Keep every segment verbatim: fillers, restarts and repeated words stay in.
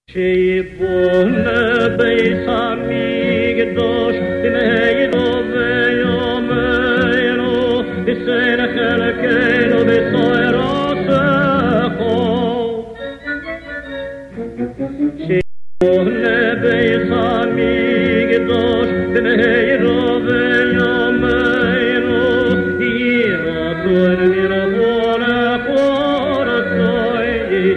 שיבונה ביסמי גדוש תנהי דובי יומנו בסן חלקנו בסוירו סחו שיבונה ביסמי גדוש תנהי דובי יומנו ירדון מרבונה חורסוי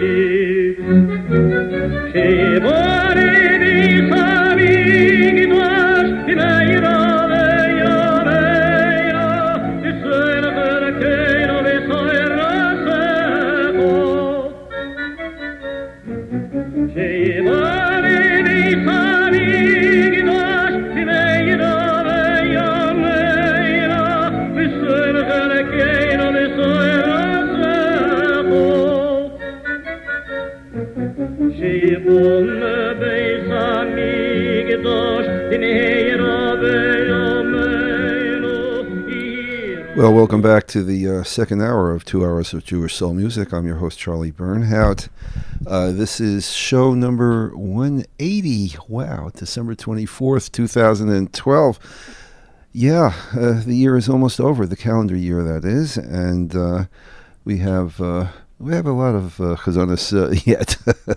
Well, welcome back to the uh, second hour of Two Hours of Jewish Soul Music. I'm your host, Charlie Bernhout. Uh, this is show number one eighty. Wow, December twenty-fourth, twenty twelve. Yeah, uh, the year is almost over, the calendar year, that is, and uh, we have uh, we have a lot of uh, chazanas uh, yet.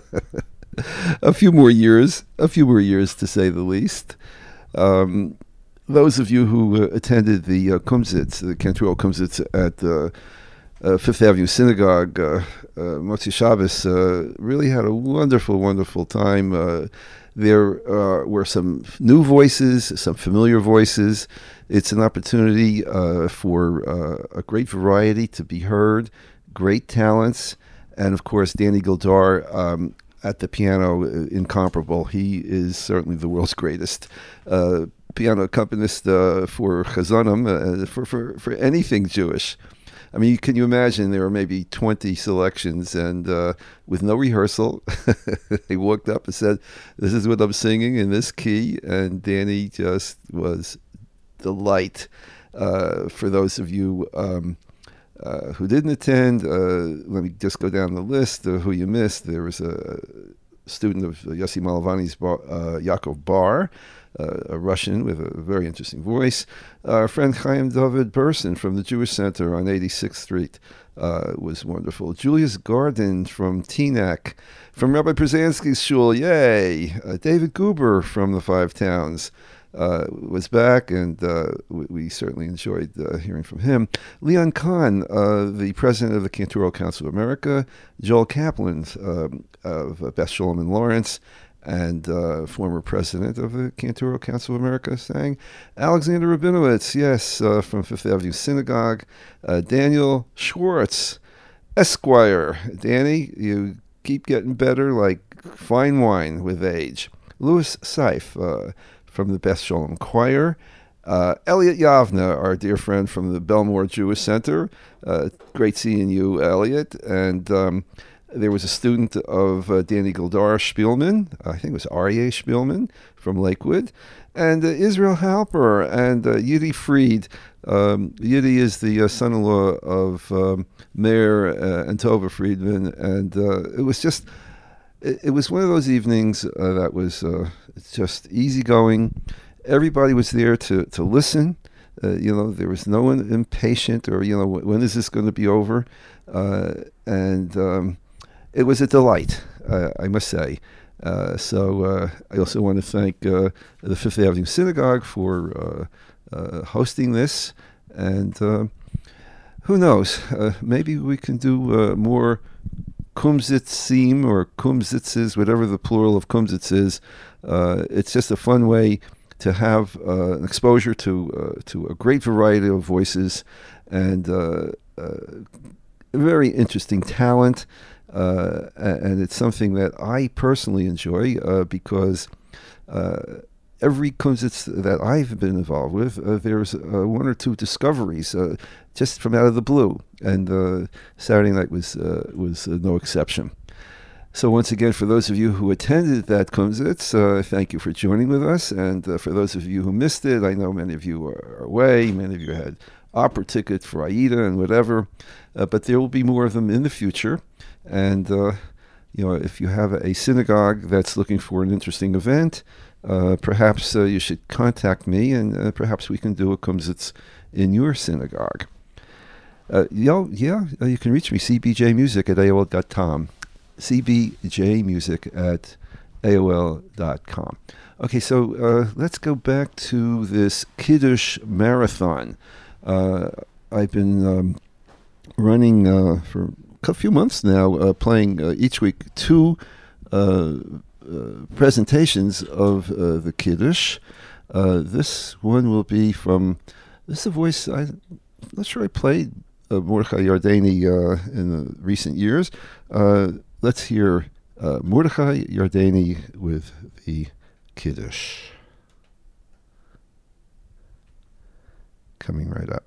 a few more years, a few more years to say the least. Um, Those of you who uh, attended the uh, Kumsitz, the Cantorell Kumsitz at uh, uh, Fifth Avenue Synagogue, uh, uh, Motzi Shabbos, uh, really had a wonderful, wonderful time. Uh, there uh, were some new voices, some familiar voices. It's an opportunity uh, for uh, a great variety to be heard, great talents, and of course, Danny Gildar um, at the piano, uh, incomparable. He is certainly the world's greatest uh piano accompanist uh, for chazanim, uh, for, for, for anything Jewish. I mean, can you imagine there were maybe twenty selections, and uh, with no rehearsal, they walked up and said, this is what I'm singing in this key, and Danny just was delight. Uh, for those of you um, uh, who didn't attend, uh, let me just go down the list of who you missed. There was a student of Yossi Malavani's bar, uh, Yaakov Bar, Uh, a Russian with a very interesting voice. Uh, our friend Chaim David Burson from the Jewish Center on eighty-sixth Street uh, was wonderful. Julius Garden from Teaneck, from Rabbi Brzezinski's shul, yay! Uh, David Guber from the Five Towns uh, was back, and uh, we, we certainly enjoyed uh, hearing from him. Leon Kahn, uh, the president of the Cantorell Council of America. Joel Kaplan um, of Beth Shalom in Lawrence, and uh, former president of the Cantorell Council of America, sang. Alexander Rabinowitz, yes, uh, from Fifth Avenue Synagogue. Uh, Daniel Schwartz, Esquire. Danny, you keep getting better like fine wine with age. Louis Seif uh, from the Beth Shalom Choir. Uh, Elliot Yavna, our dear friend from the Belmore Jewish Center. Uh, great seeing you, Elliot. And Um, There was a student of uh, Danny Gildar, Spielman, I think it was Aryeh Spielman from Lakewood, and uh, Israel Halper and uh, Yidi Fried. Um, Yidi is the uh, son-in-law of um, Mayor uh, and Tova Friedman, and uh, it was just, it, it was one of those evenings uh, that was uh, just easygoing. Everybody was there to, to listen. Uh, you know, there was no one impatient or, you know, when is this going to be over? Uh, and... Um, It was a delight, uh, I must say. Uh, so uh, I also want to thank uh, the Fifth Avenue Synagogue for uh, uh, hosting this. And uh, who knows, uh, maybe we can do uh, more kumsitzim or kumsitzes, whatever the plural of kumsitz is. Uh, it's just a fun way to have uh, an exposure to, uh, to a great variety of voices and uh, uh, very interesting talent. Uh, and it's something that I personally enjoy uh, because uh, every kumsitz that I've been involved with, uh, there's uh, one or two discoveries uh, just from out of the blue. And uh, Saturday night was uh, was uh, no exception. So once again, for those of you who attended that kumsitz, uh, thank you for joining with us. And uh, for those of you who missed it, I know many of you are away. Many of you had opera tickets for Aida and whatever. Uh, but there will be more of them in the future. And uh, you know, if you have a synagogue that's looking for an interesting event, uh, perhaps uh, you should contact me, and uh, perhaps we can do a kumsitz in your synagogue. Uh, yo, yeah, uh, you can reach me, c b j music at a o l dot com. c b j music at a o l dot com. Okay, so uh, let's go back to this Kiddush marathon. Uh, I've been um, running uh, for a few months now, uh, playing uh, each week two uh, uh, presentations of uh, the Kiddush. Uh, this one will be from, this is a voice, I, I'm not sure I played uh, Mordechai Yardeni uh, in the recent years. Uh, let's hear uh, Mordechai Yardeni with the Kiddush. Coming right up.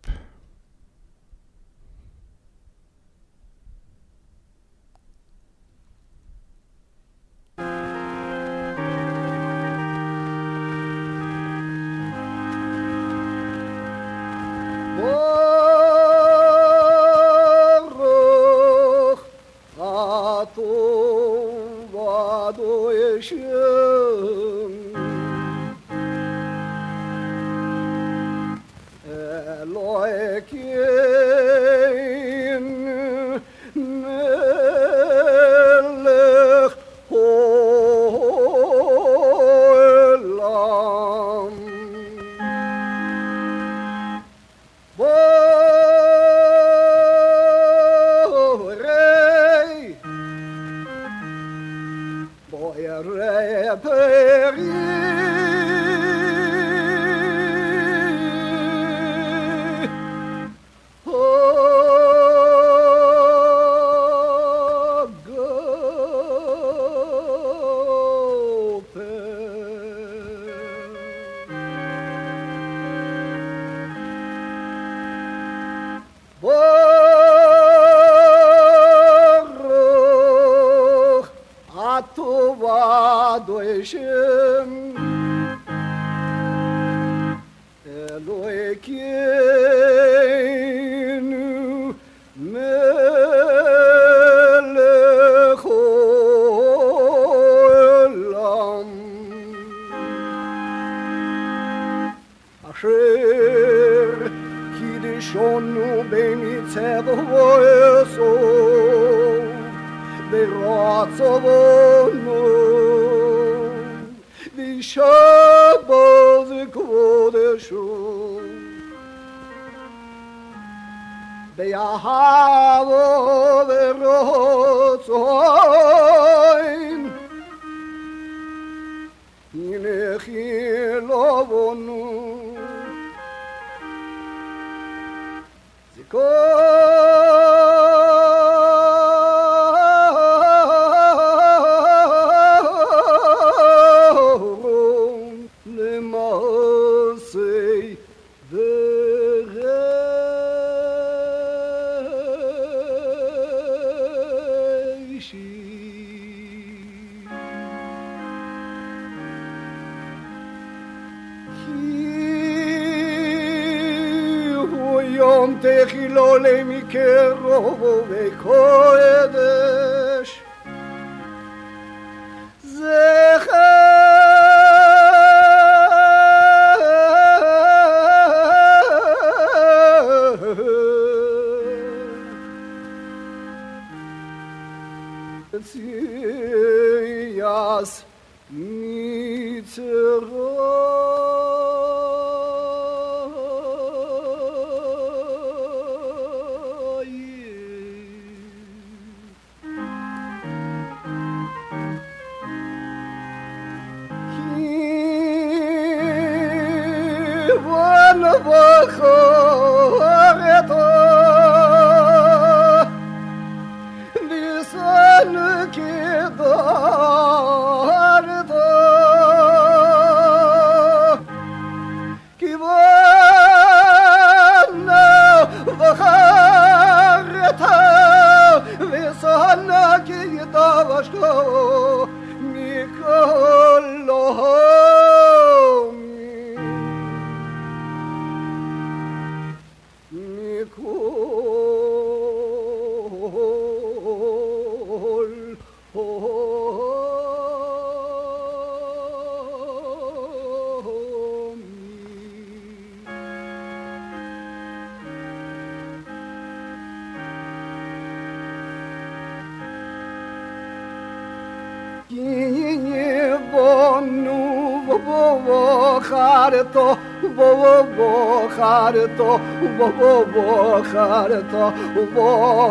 Vonu vo kharto vo vo kharto vo vo kharto vo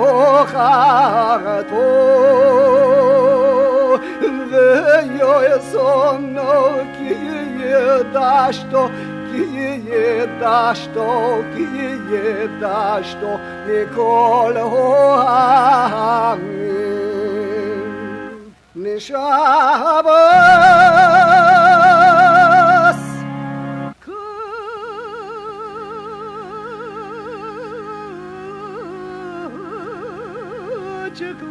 kharto ve yo sono ki dashto ki dashto ki dashto nikol ho Nishabas Kuchku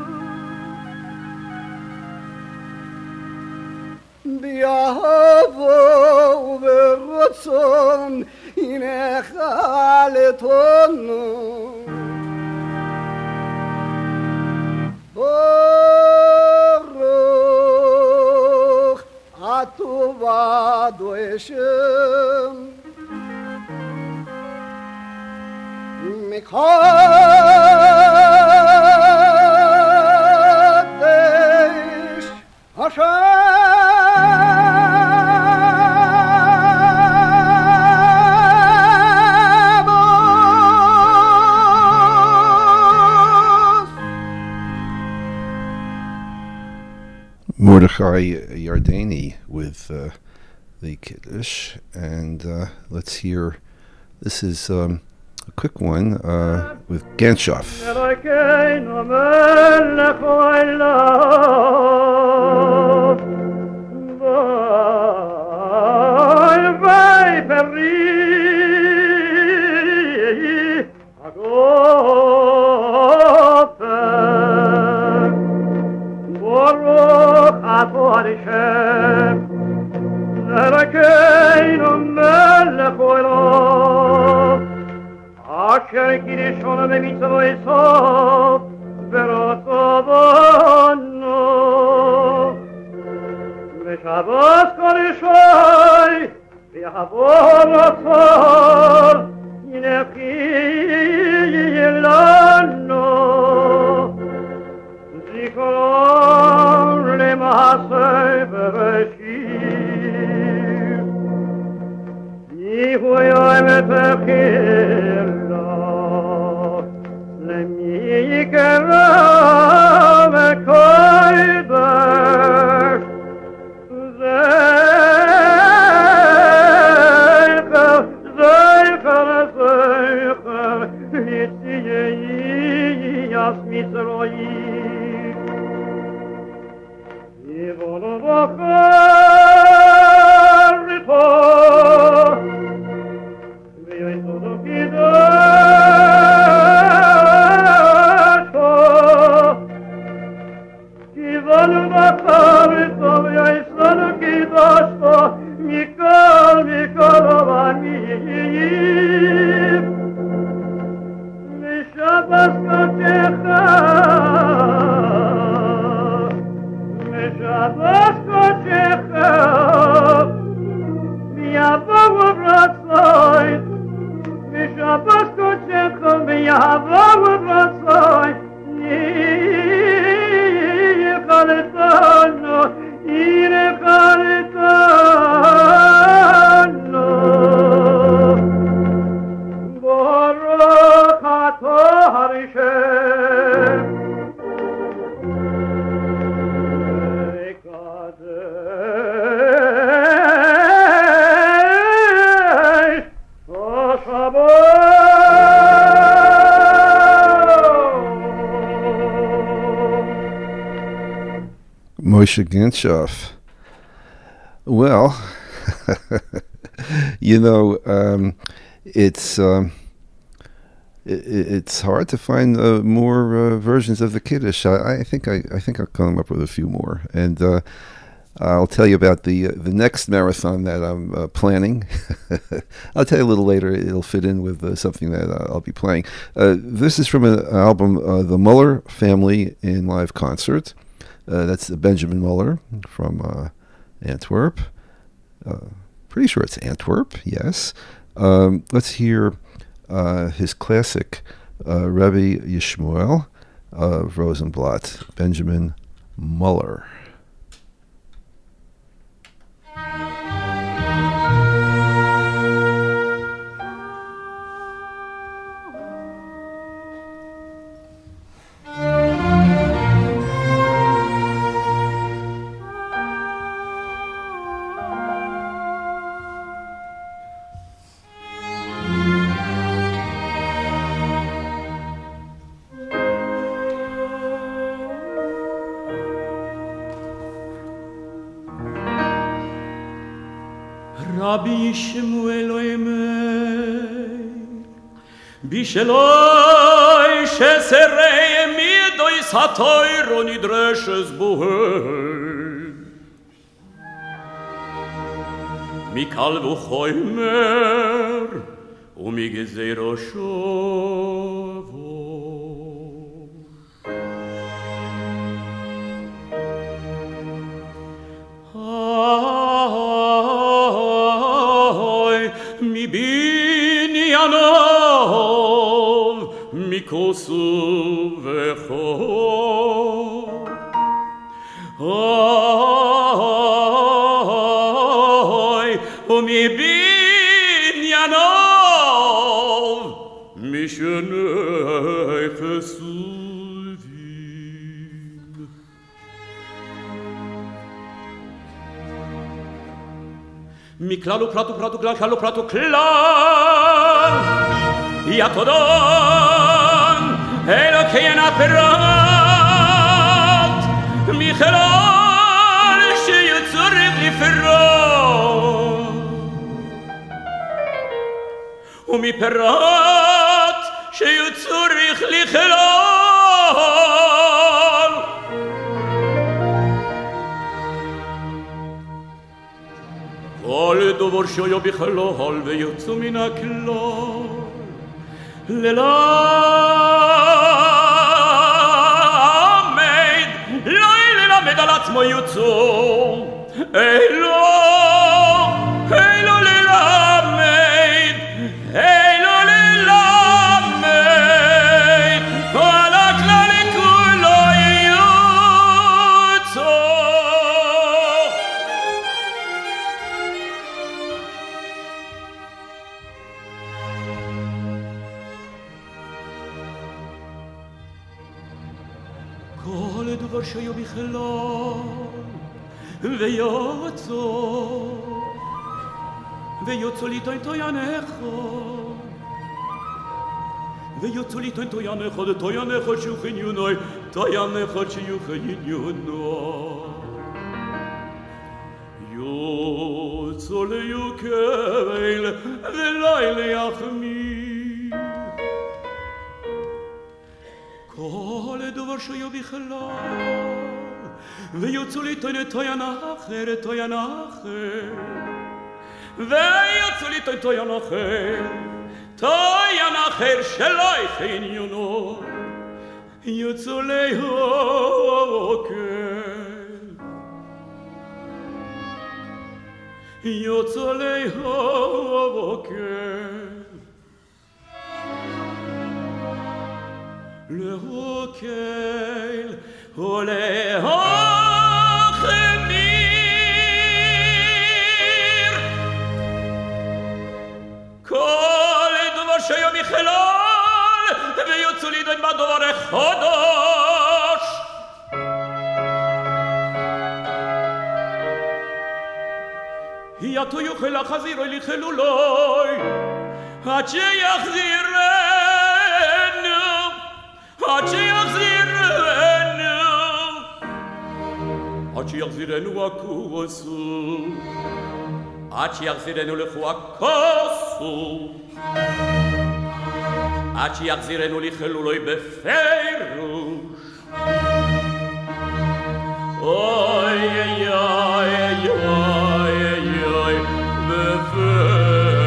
Biavo Verotson Inechaleton Atuvado Eshem Mikadesh Mordechai Yardeni with uh, the Kiddush, and uh, let's hear. This is um, a quick one uh, with Ganshof. Hashem, Elokeinu melech olam, asher kirishon bemitzvo esov, verotzavonu, v'shavos kodesh v'yavor otzor, yinechi yelanu, zikaron למעשה בראשית ניחו יום תחילה למי יקרא מקודש זכר זכר זכר יציאת מצרים Ivonu v'charito v'yoytodu kidasho Ivonu v'charito v'yoytodu kidasho Mikol mikol avamim V'shabas kotecha Shabbos kodecha, v'yavo v'ratzoi, v'Shabbos kodecha, v'yavo v'ratzoi, yichaletanu, yichaletanu, Baruch atah Hashem. Moshe Ganshof. Well, you know, um, it's um, it, it's hard to find uh, more uh, versions of the Kiddush. I, I think I, I think I'll come up with a few more, and uh, I'll tell you about the uh, the next marathon that I'm uh, planning. I'll tell you a little later. It'll fit in with uh, something that uh, I'll be playing. Uh, this is from an album, uh, The Muller Family in Live Concert. Uh, that's Benjamin Muller from uh, Antwerp. Uh, pretty sure it's Antwerp, yes. Um, let's hear uh, his classic, uh, Rebbe Yishmael of Rosenblatt, Benjamin Muller. רבי שמואל אוימר בשלוי שסרי מידוי סתוירו נדרשס בוהר מקל וחוימר ומגזירו שובו מבניינוב מכוסו וחור אוי ומבניינוב משני חסובים מכלל ופרט ופרט וכלל כלל ופרט וכלל יתודון אלוקיין הפרט מכלל שיצורך לפרט ומפרט שיצורך לכלל כל דובר שיהיה בכלל ויוצא מן הכלל ללמד לא ללמד על עצמו יוצא אלו אלו ללמד אלו ללמד על הכלל כולו יוצא כל דבר שיהיה בכלל ויוצא ויוצא לי תוין תוינך ויוצא לי תוין תוינך תוינך שיוחניונוי תוינך שיוחניונוי יוצא ליוקל ולילה יחמיר כל דבר שיהיה בכלל ויוצא לי תוין תוין אחר תוין אחר ויוצא לי תוין תוין אחר תוין אחר שלא יחניונו יוצא ליוקל יוצא ליוקל להוקל ולהחמיר כל דבר שיהיה בכלל ויוצא לי דין בדבר החדש יתו יוכל החזיר אלי חלולוי עד שיחזירנו עד שיחזירנו עד שיחזירנו הכוסו עד שיחזירנו לכו הכוסו עד שיחזירנו לחלולוי בפירוש אוי אוי אוי אוי אוי בפירוש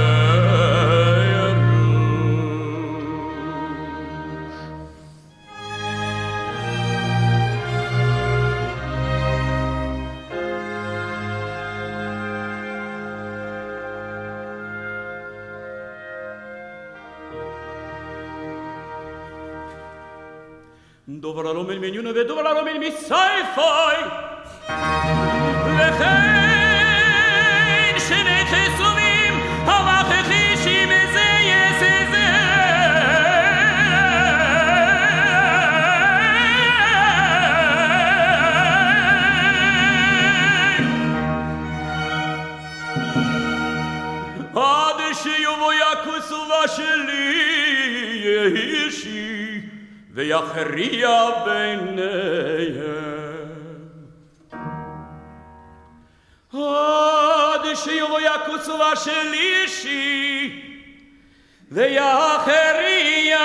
דובר הלום אל מניונה ודובר הלום אל מסייפוי לכן שני חסומים המחחישים זה יסה זה עד שיובו יכוסובה שלי יהישי ויכריע ביניהם עד שיבוא יקוצו בשלישי ויחריה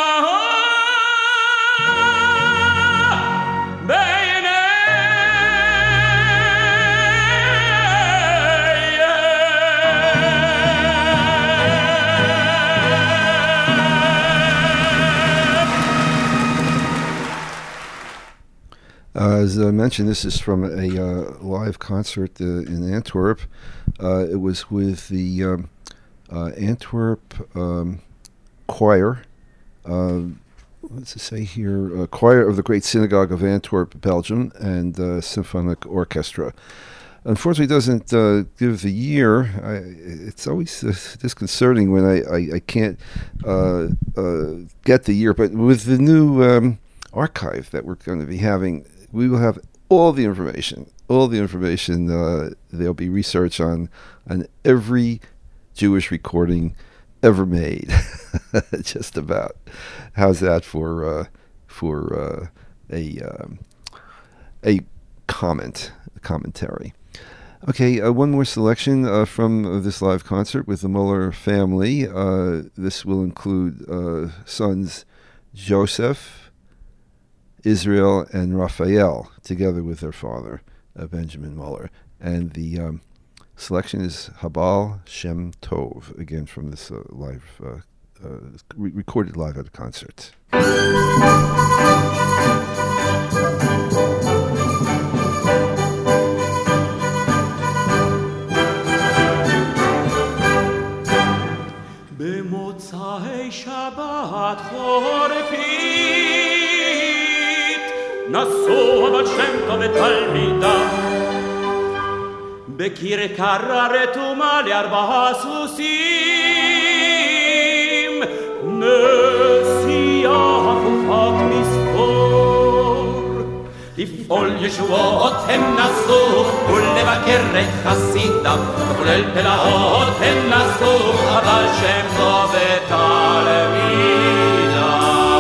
Uh, as I mentioned, this is from a uh, live concert uh, in Antwerp. Uh, it was with the um, uh, Antwerp um, Choir. Uh, what's it say here? Uh, Choir of the Great Synagogue of Antwerp, Belgium, and uh, Symphonic Orchestra. Unfortunately, it doesn't uh, give the year. I, it's always uh, disconcerting when I, I, I can't uh, uh, get the year. But with the new um, archive that we're going to be having, we will have all the information, all the information. Uh, there'll be research on on every Jewish recording ever made, just about. How's that for uh, for uh, a um, a comment, a commentary? Okay, uh, one more selection uh, from uh, this live concert with the Muller family. Uh, this will include uh, sons Joseph, Israel, and Raphael, together with their father, uh, Benjamin Muller. And the um, selection is Habal Shem Tov, again from this uh, live, uh, uh, re- recorded live at a concert. במוצאי שבת חורפית נסעו בת שם טוב ותלמידה בכרכרה רתומה לארבעה סוסים נסיעה הפופת מספור לפעול ישועות הם נסעו ולבקר את חסידיו וכולל פלאות הם נסעו אבל שם טוב ותלמידה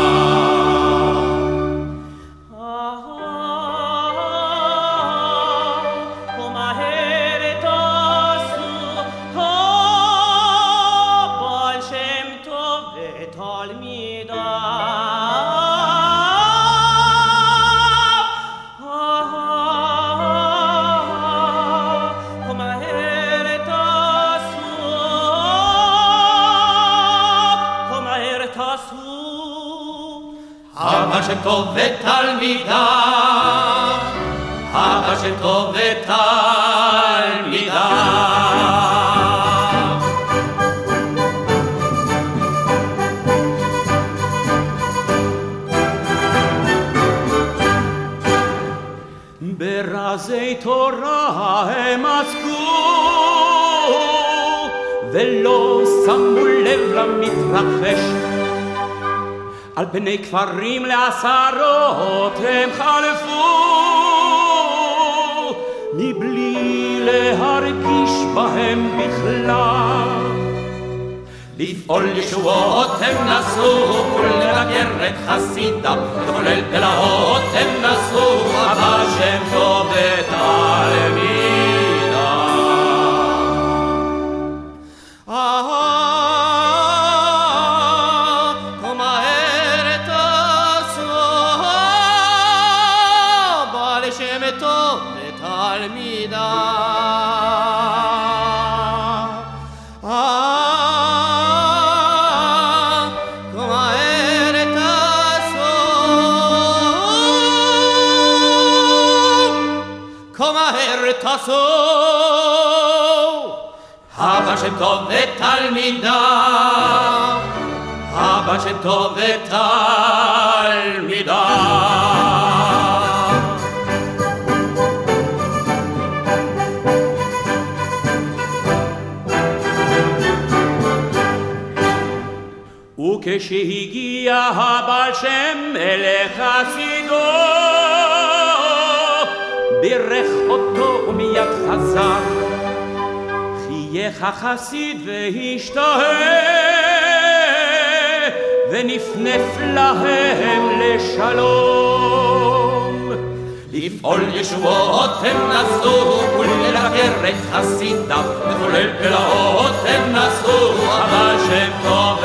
אבא שם טוב ותלמידיו, אבא שם טוב ותלמידיו. ברזי תורה הם עסקו ולא שמו לב למתרחש על פני כפרים לעשרות הם חלפו מבלי להרגיש בהם בכלל לפעול ישועות הם נסעו ולבקר את חסידיו לחולל פלאות הם נסעו אבל שם טוב ותלמידה אבא שם טוב ותלמידיו, אבא שם טוב ותלמידיו. וכשהגיע הבעל שם אל חסידו בירך אותו ומיד חזר חייך החסיד והשתהה ונפנף להם לשלום לפעול ישועות הם נסעו ולבקר את חסידיו לחולל פלאות הם נשאו, אבל שם טוב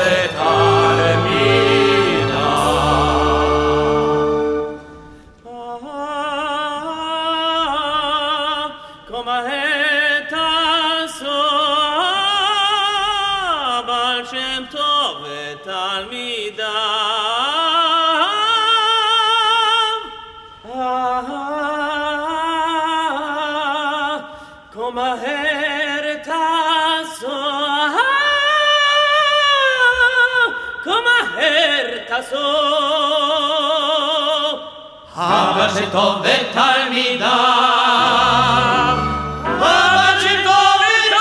אבל שטוב ותלמידיו, אבל שטוב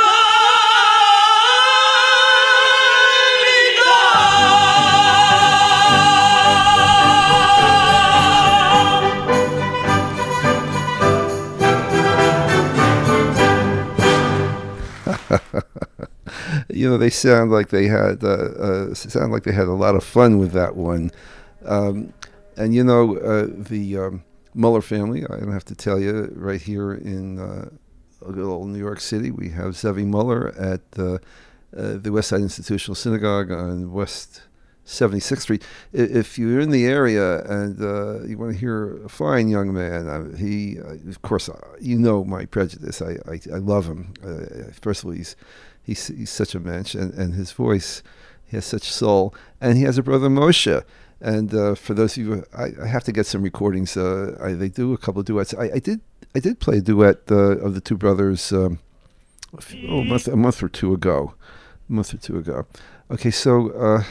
ותלמידיו. You know, they sound like they had uh, uh, sound like they had a lot of fun with that one. Um, and you know, uh, the um, Muller family, I don't have to tell you, right here in uh, little New York City, we have Zevi Muller at uh, uh, the West Side Institutional Synagogue on West seventy-sixth Street. If you're in the area and uh, you want to hear a fine young man, uh, he, uh, of course, uh, you know my prejudice. I, I, I love him. Uh, first of all, he's He's, he's such a mensch, and, and his voice, he has such soul. And he has a brother, Moshe. And uh, for those of you, I, I have to get some recordings. Uh, I, they do a couple of duets. I, I did I did play a duet uh, of the two brothers um, a, few, oh, a, month, a month or two ago. A month or two ago. Okay, so uh,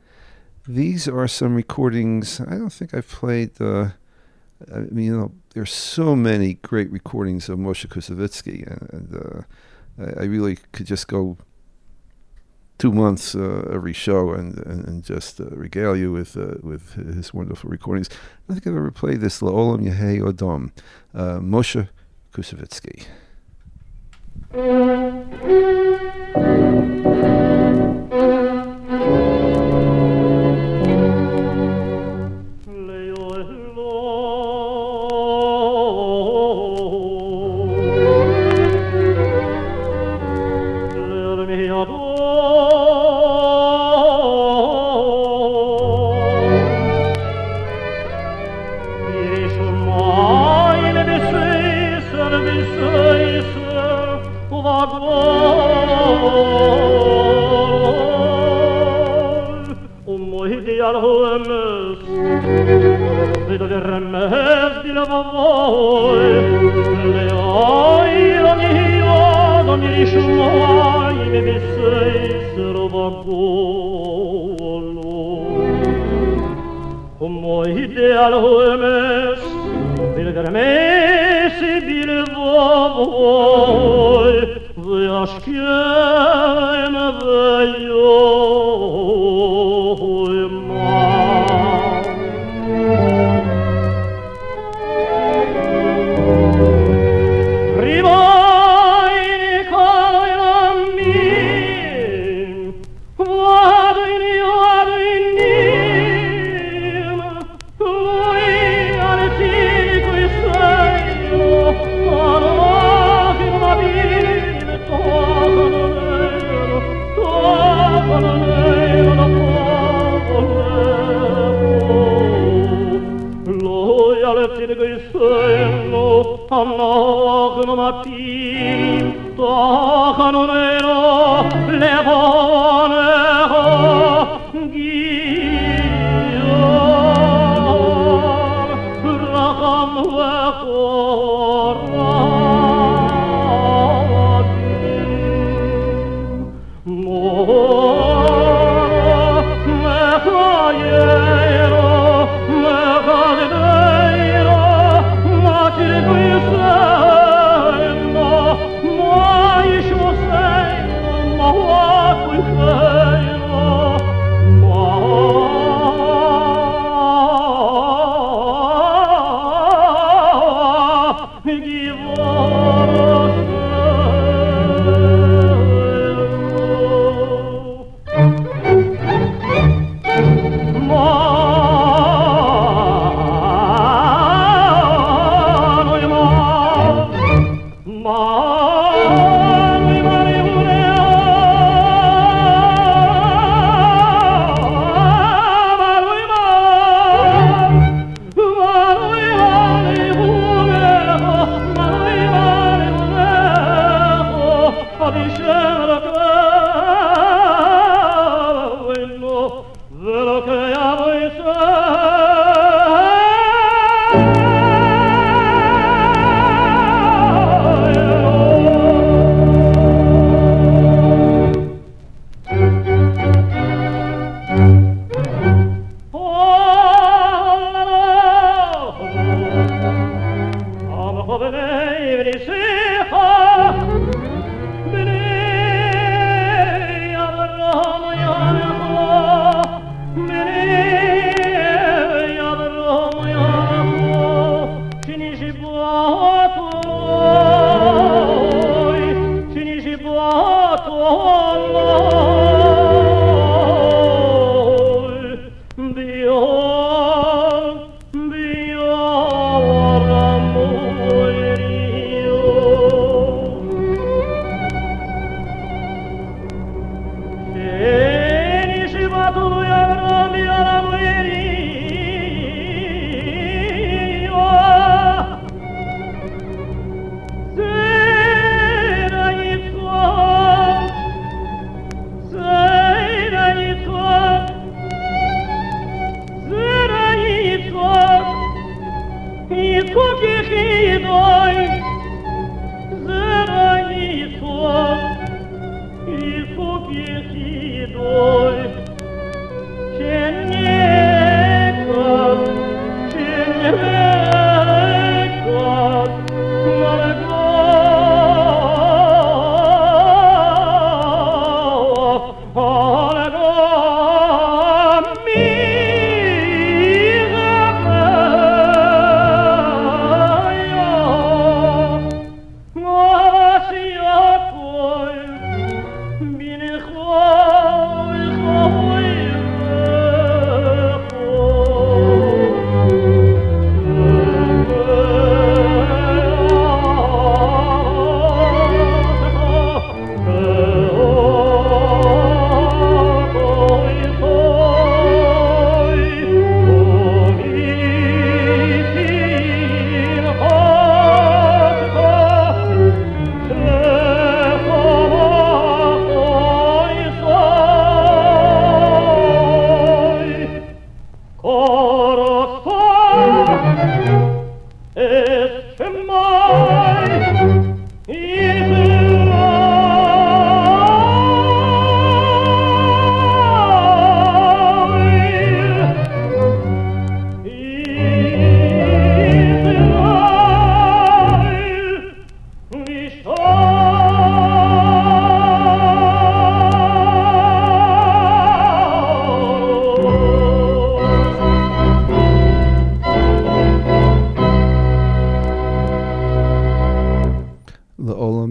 these are some recordings. I don't think I've played, uh, I mean, you know, there's so many great recordings of Moshe Kusevitsky, and, and uh, I really could just go two months uh, every show and and, and just uh, regale you with uh, with his wonderful recordings. I don't think I've ever played this La'olam Yehei Odom, uh, Moshe Kusevitsky. Moi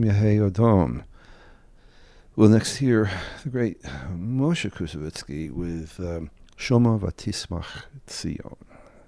Yehei Odom. We'll next hear the great Moshe Kusevitsky with um, Shoma Vatismach Tzion.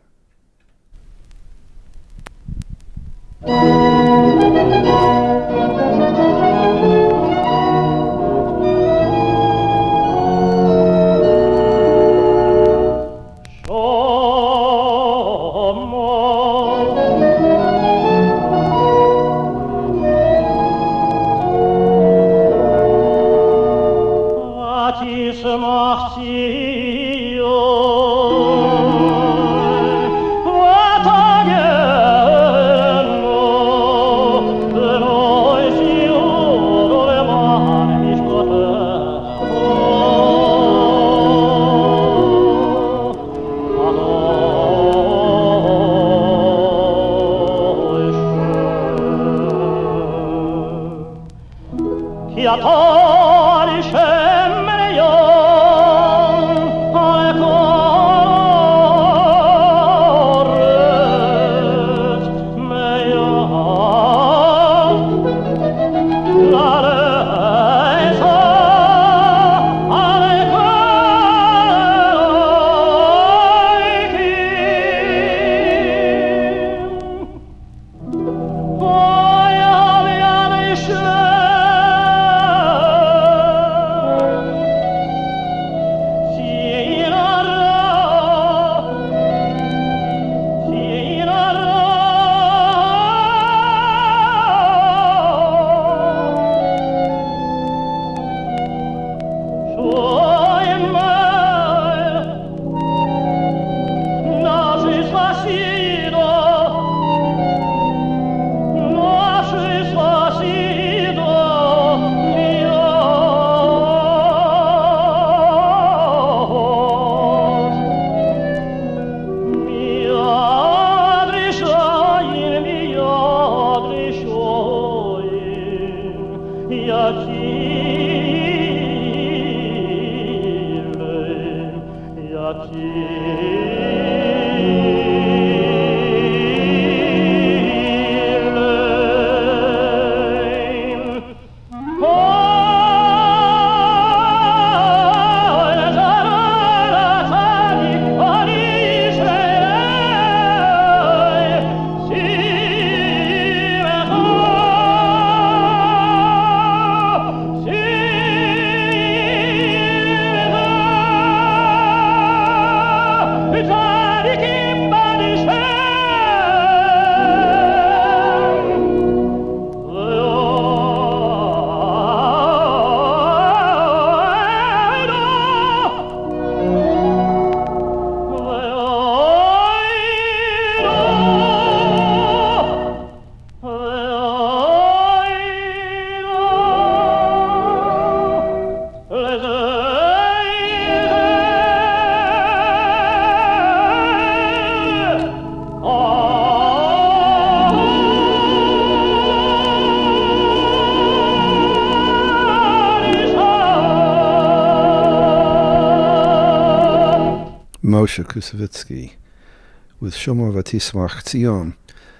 Moshe Kusevitsky with Shoma Vatismach Tzion.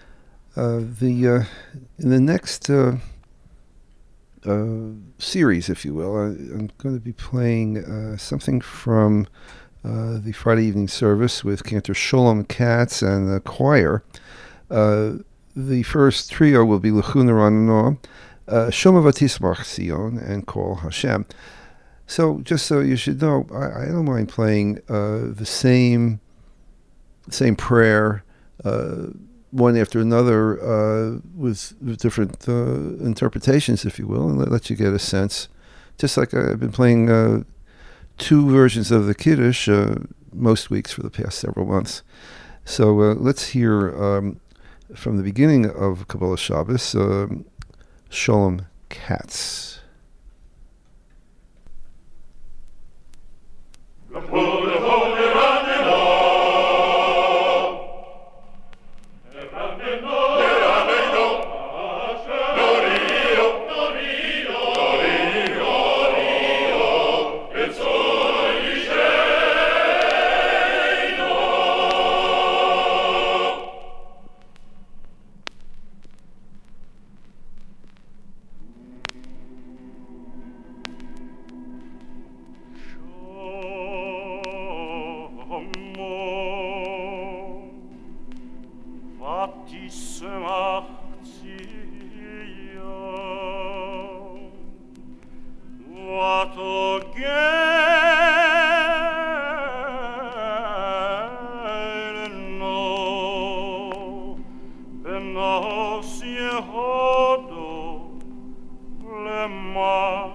Uh, the uh, in the next uh, uh, series, if you will, I, I'm going to be playing uh, something from uh, the Friday evening service with Cantor Sholem Katz and the choir. Uh, the first trio will be Lechuna Ranano, uh, Shoma Vatismach Tzion, and Kol Hashem. So, just so you should know, I, I don't mind playing uh, the same same prayer, uh, one after another, uh, with, with different uh, interpretations, if you will, and let, let you get a sense. Just like I've been playing uh, two versions of the Kiddush uh, most weeks for the past several months. So uh, let's hear um, from the beginning of Kabbalah Shabbos, uh, Sholem Katz. שמה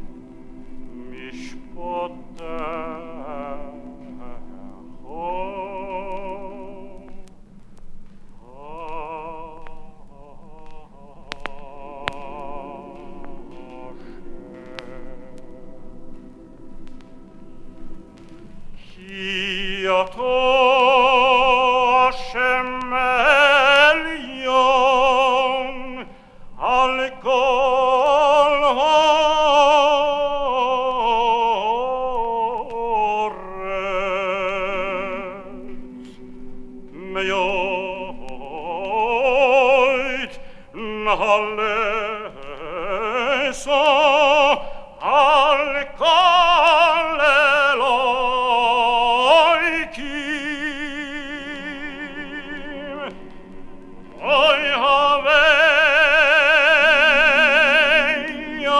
משפטך כי אותו השם עליון על כל הארץ מיועד נהלסו על כל אלוהיקים אוי הווי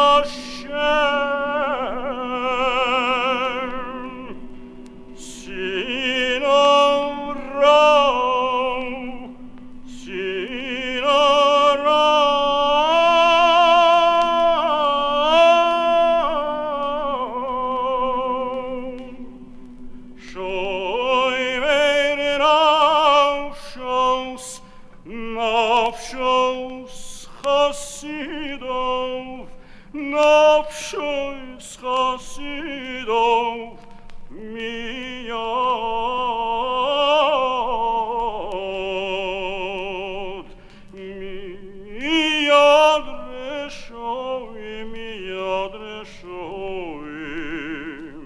השם צינורו Chasidov, nafshois Chasidov, miyad, miyad reshoim, miyad reshoim,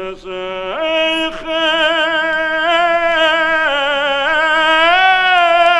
Lezeichem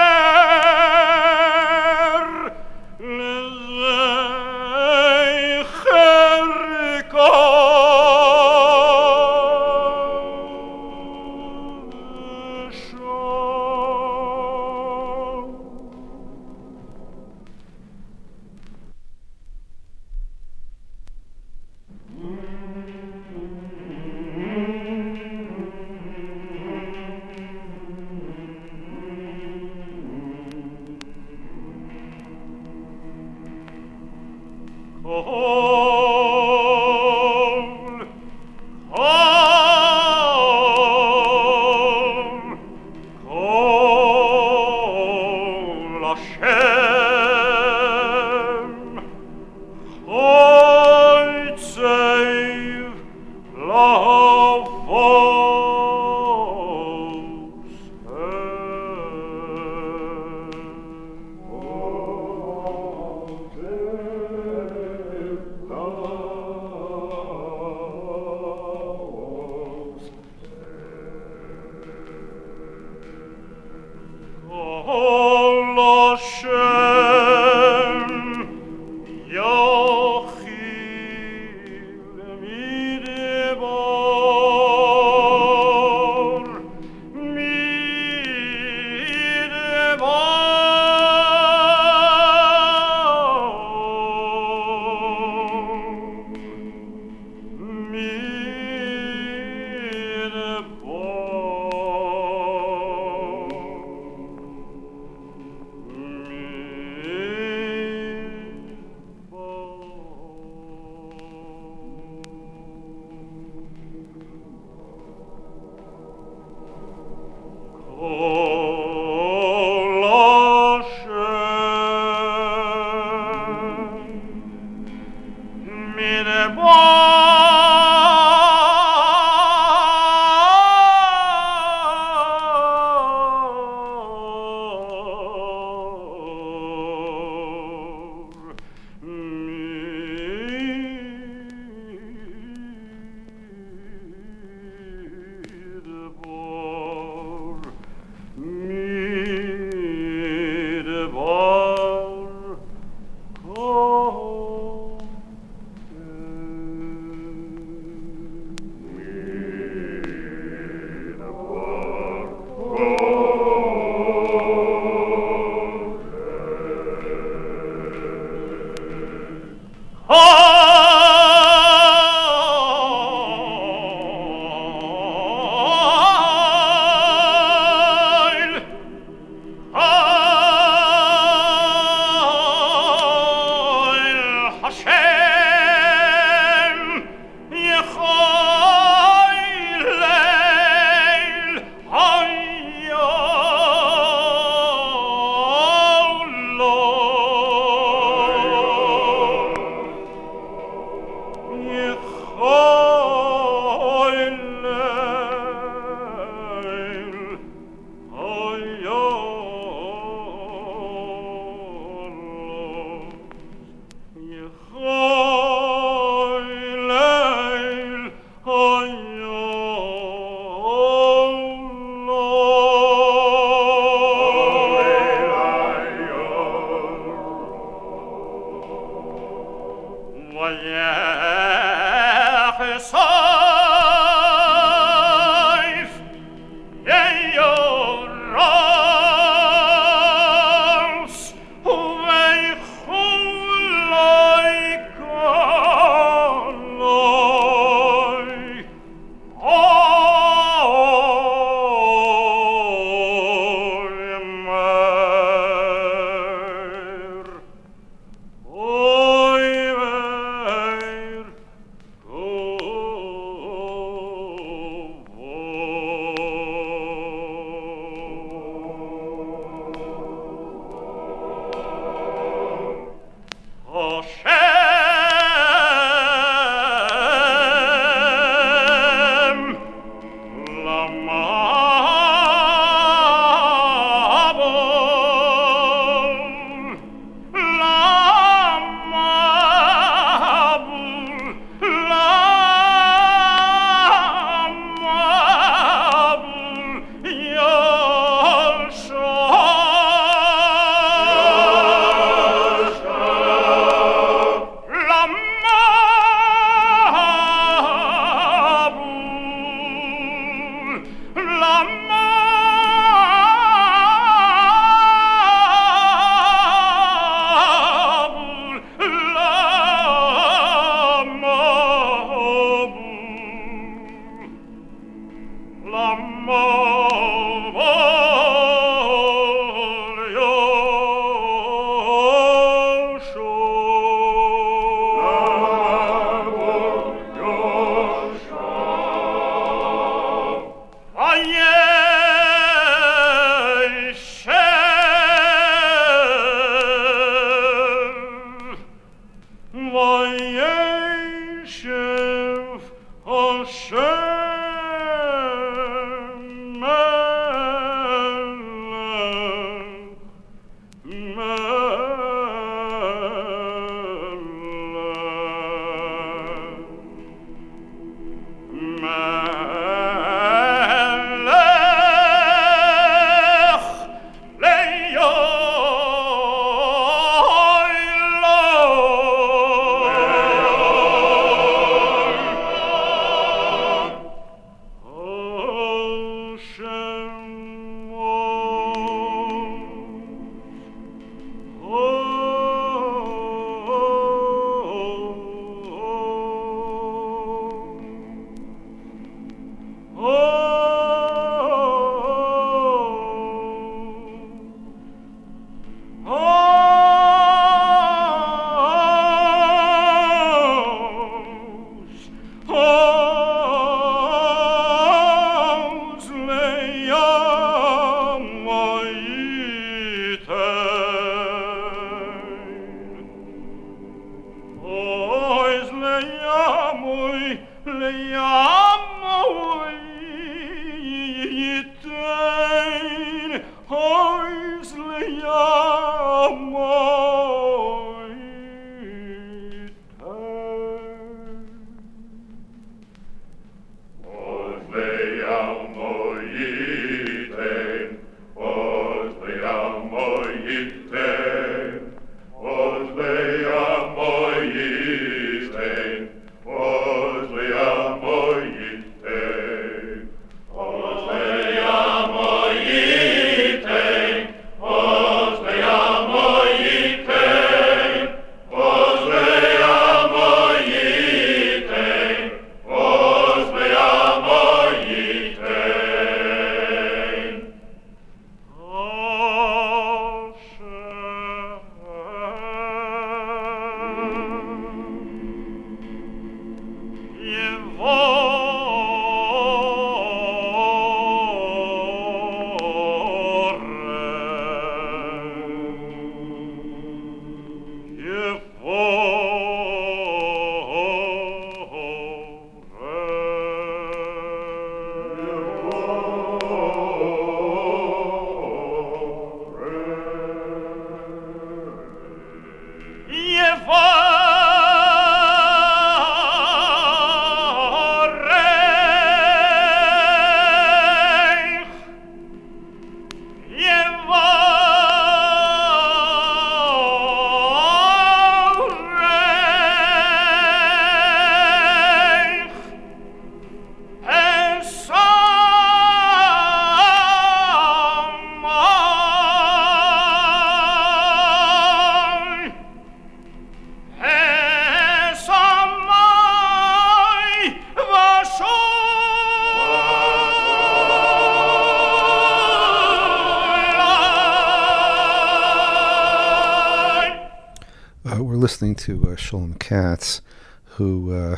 Listening to uh, Sholem Katz, who, uh,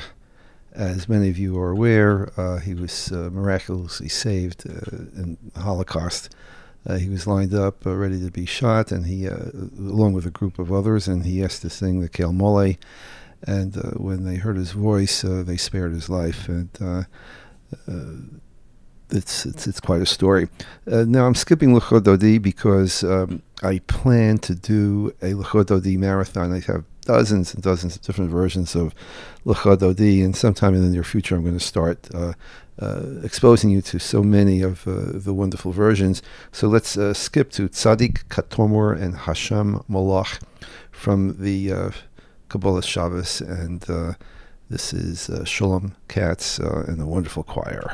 as many of you are aware, uh, he was uh, miraculously saved uh, in the Holocaust. Uh, he was lined up, uh, ready to be shot, and he, uh, along with a group of others, and he asked to sing the Kel Mole. And uh, when they heard his voice, uh, they spared his life. And uh, uh, it's, it's it's quite a story. Uh, now I'm skipping Luchot Dodi because um, I plan to do a Luchot Dodi marathon. I have dozens and dozens of different versions of Luchot Dodi, and sometime in the near future I'm going to start uh, uh, exposing you to so many of uh, the wonderful versions. So let's uh, skip to Tzadik Katomor and Hashem Molach from the uh, Kabbalah Shabbos, and uh, this is uh, Shalom Katz uh, and the wonderful choir.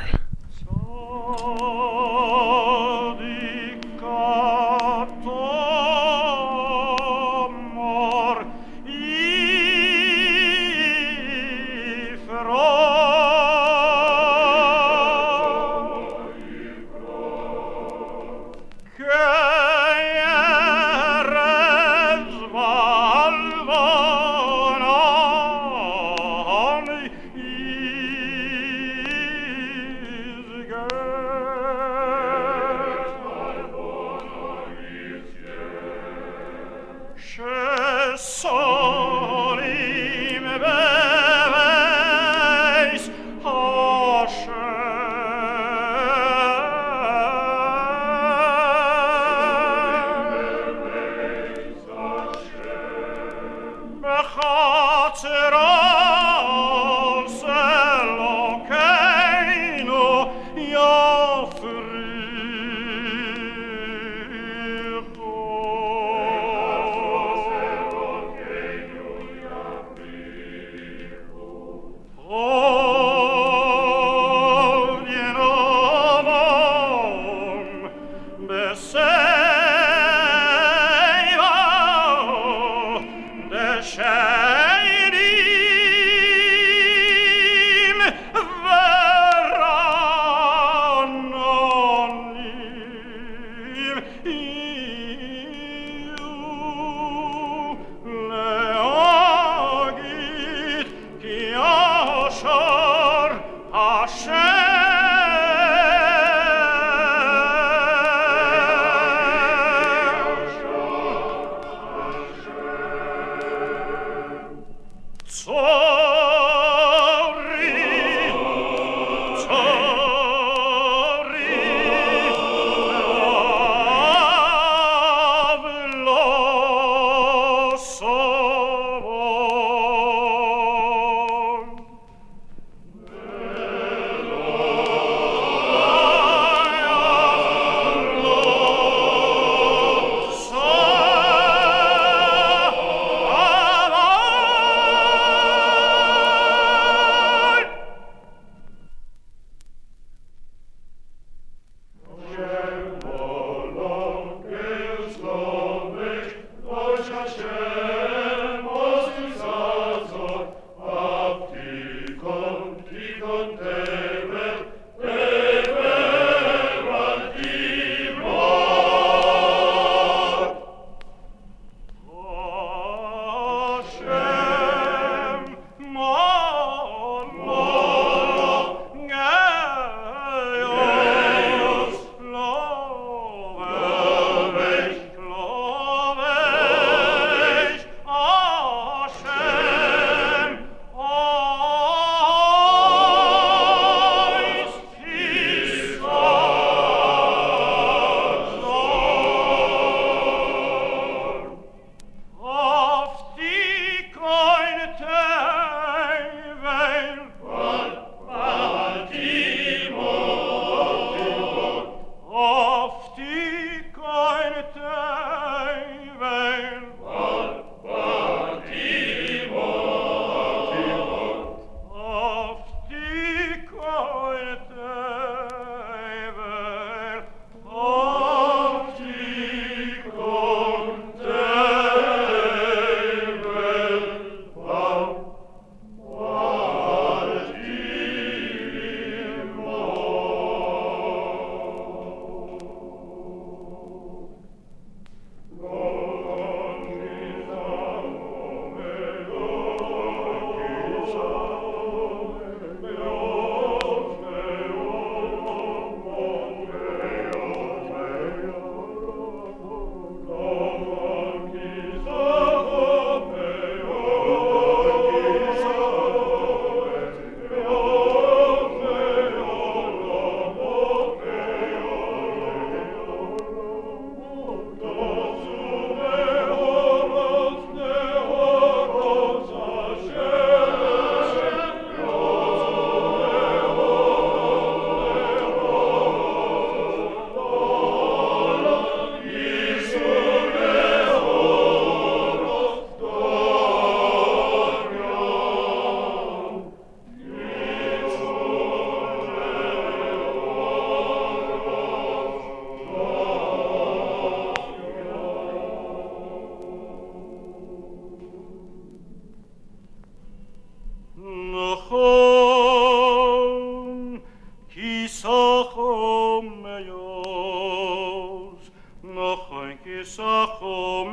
meos, noch ein Kisacho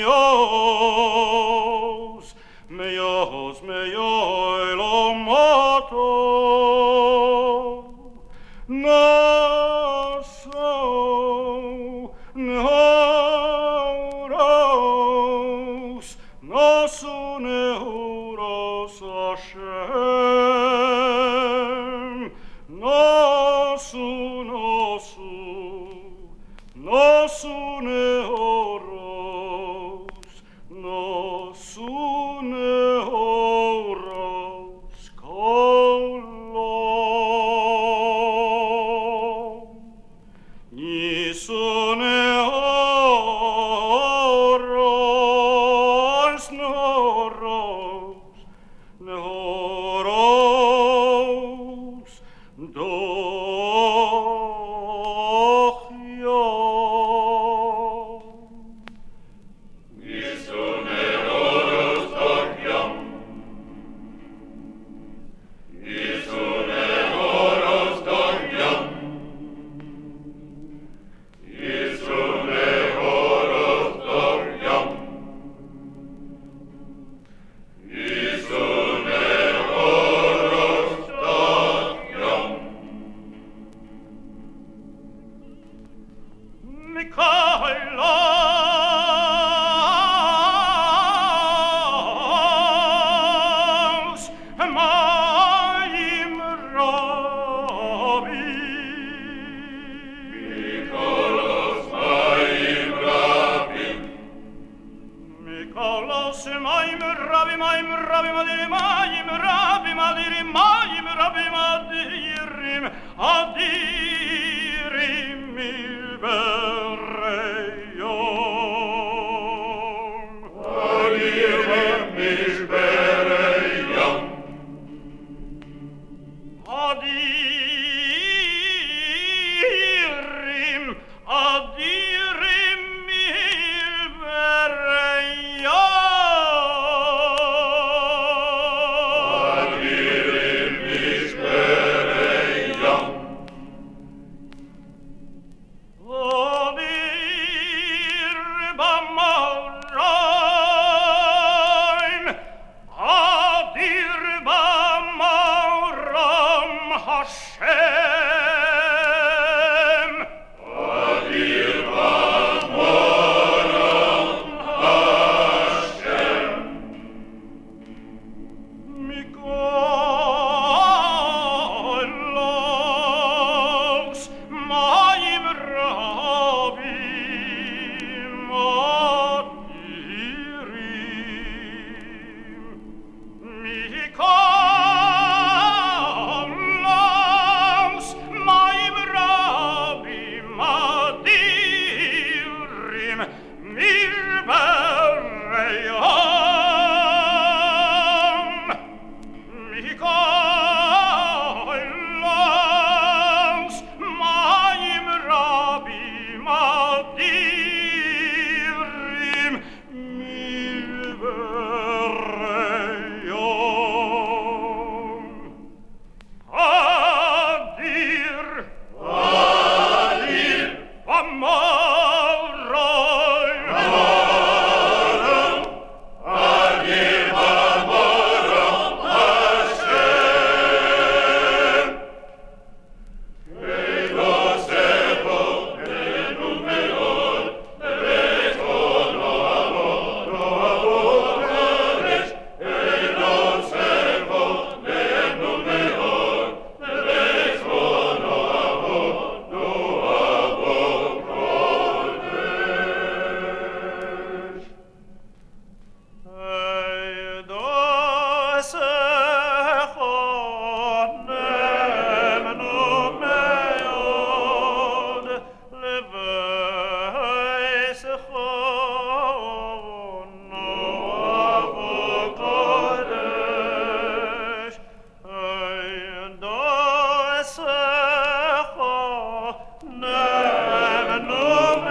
meos, meos, meoi lo moto, no so, neuros, no so neuros Hashem, no so, no so, no so neuros, no so neuros kolom, ni so neuros, neuros, neuros, doch yom. Mikhailos, Maim Rabbi. Mikhailos, Maim Rabbi. Mikhailos, Maim Rabbi, Maim Rabbi, Madiri, Maim Rabbi, Madiri, Maim Rabbi, Madirim, Adirim, Milbereyom. Adirim, Milbereyom. Adirim, Adirim, Milbereyom. Adirim, Milbereyom. Adir b'marim, Adir b'marim Hashem. Adir b'marim Hashem. Mikhailos, Maim Rabbi, Madirim. Mikhailos, Maim Rabbi, Madirim, Milbereyom. Mikhailos, Maim Rabbi, Madirim, Milbereyom. Adir, Adir, Amorim, Amorim, Adir, Amorim, Hashem. Elos evo, enu meod, eto no avo, no avo kodesh. Elos evo, enu meod, eto no avo, no avo kodesh. Eidos echonem no meod, leveis echon no avo kodesh. Eidos echonem no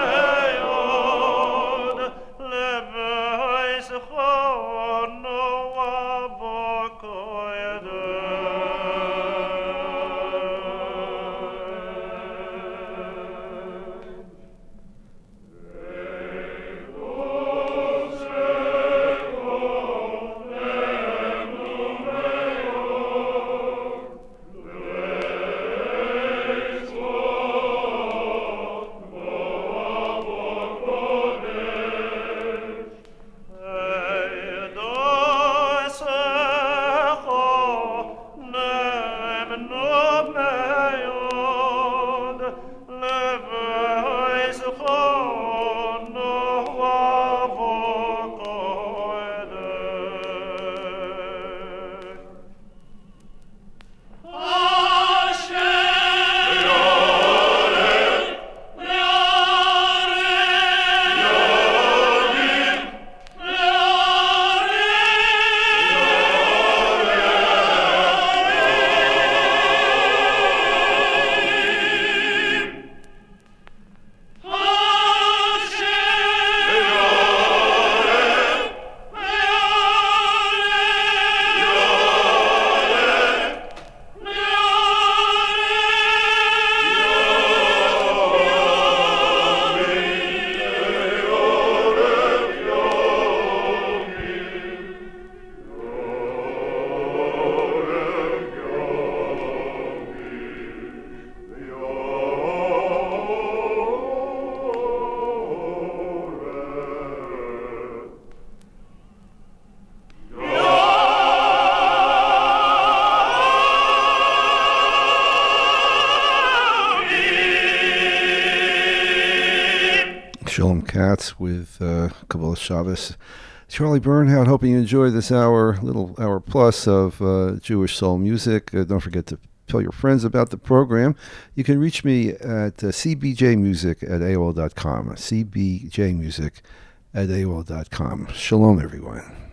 meod, leveis echon no avo kodesh. Shalom Katz with uh, Kabbalah Shabbos. Charlie Bernhardt, hoping you enjoy this hour, little hour plus of uh, Jewish soul music. Uh, don't forget to tell your friends about the program. You can reach me at uh, c b j music at a o l dot com. c b j music at a o l dot com. Shalom, everyone.